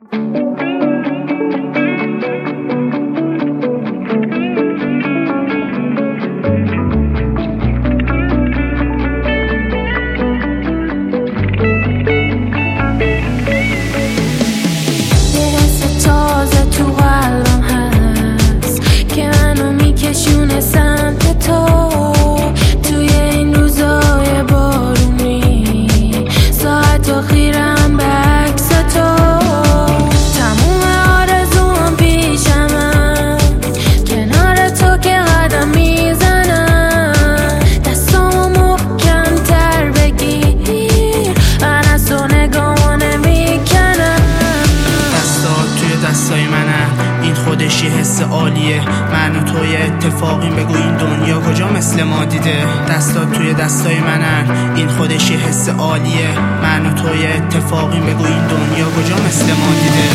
خودش یه حس عالیه. من و توی اتفاقیم، بگو این دنیا کجا مثل ما دیده. دستات توی دستای منن، این خودش یه حس عالیه. من و توی اتفاقیم، بگو این دنیا کجا مثل ما دیده.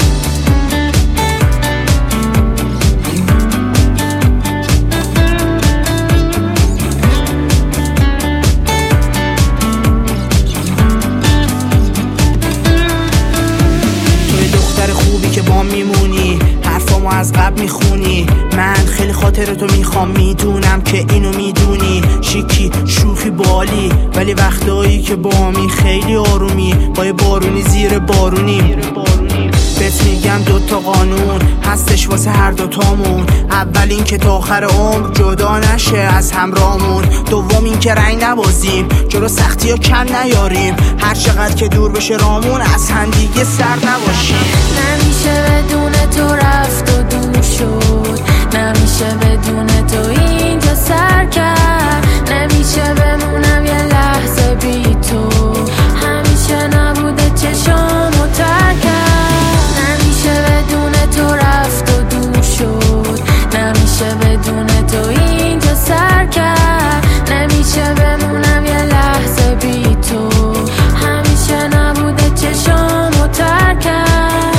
که با میمونی، حرفامو از قبل میخونی. من خیلی خاطر تو میخوام، میدونم که اینو میدونی. شیکی شوخی بالی، ولی وقتایی که با می خیلی آرومی. با یه بارونی زیر بارونی. بهت میگم دوتا قانون هستش واسه هر دوتامون. اول این که تا آخر عمر جدا نشه از همراهمون. دوم این که رنگ نبازیم، جلو سختی ها کم نیاریم. هر چقدر که دور بشه رامون، از هم دیگه سر نباشیم. نمیشه بدون تو رفت و دور شد، نمیشه بدون تو اینجا سر کرد. نمیشه بمونم یه لحظه بی تو، همیشه نبوده چشامو تر کرد. نمیشه بدون تو رفت و دور شد، نمیشه بدون تو اینجا سر کرد. نمیشه بمونم یه لحظه بی تو، همیشه نبوده چشامو تر کرد.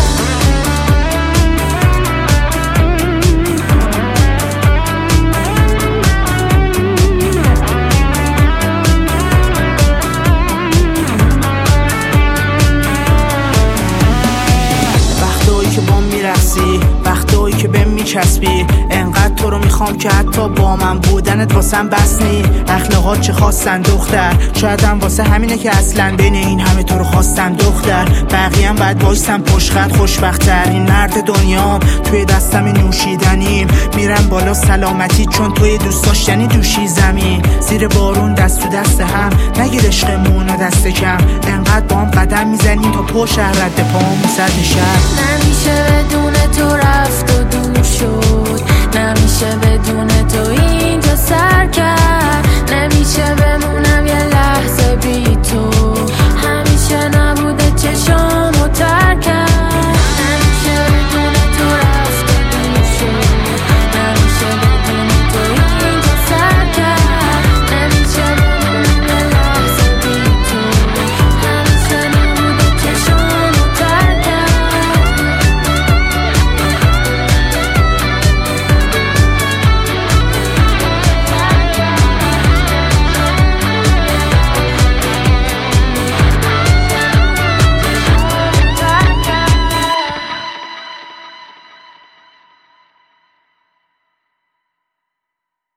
وقتایی که بهم میچسبی، انقدر تو رو میخوام که حتی با من بودنت واسم بس نی. اخلاقات چه خواستن دختر، شاید هم واسه همینه که اصلا بین این همه تو رو خواستم دختر. بقیه هم باید وایستم پشت خط، خوشبخت‌ترین مرد دنیام. توی دستم نوشیدنیم، میرم بالا سلامتی چون توی دوست داشتنی دوشی زمین. زیر بارون دست تو دست هم، نگیر عشقمون و دست کم. انقدر با هم قدم میزنیم تا پشت رد پامون سد شهر. نمیشه بدون تو رفت و دور شد، نمیشه بدون تو اینجا سر کرد.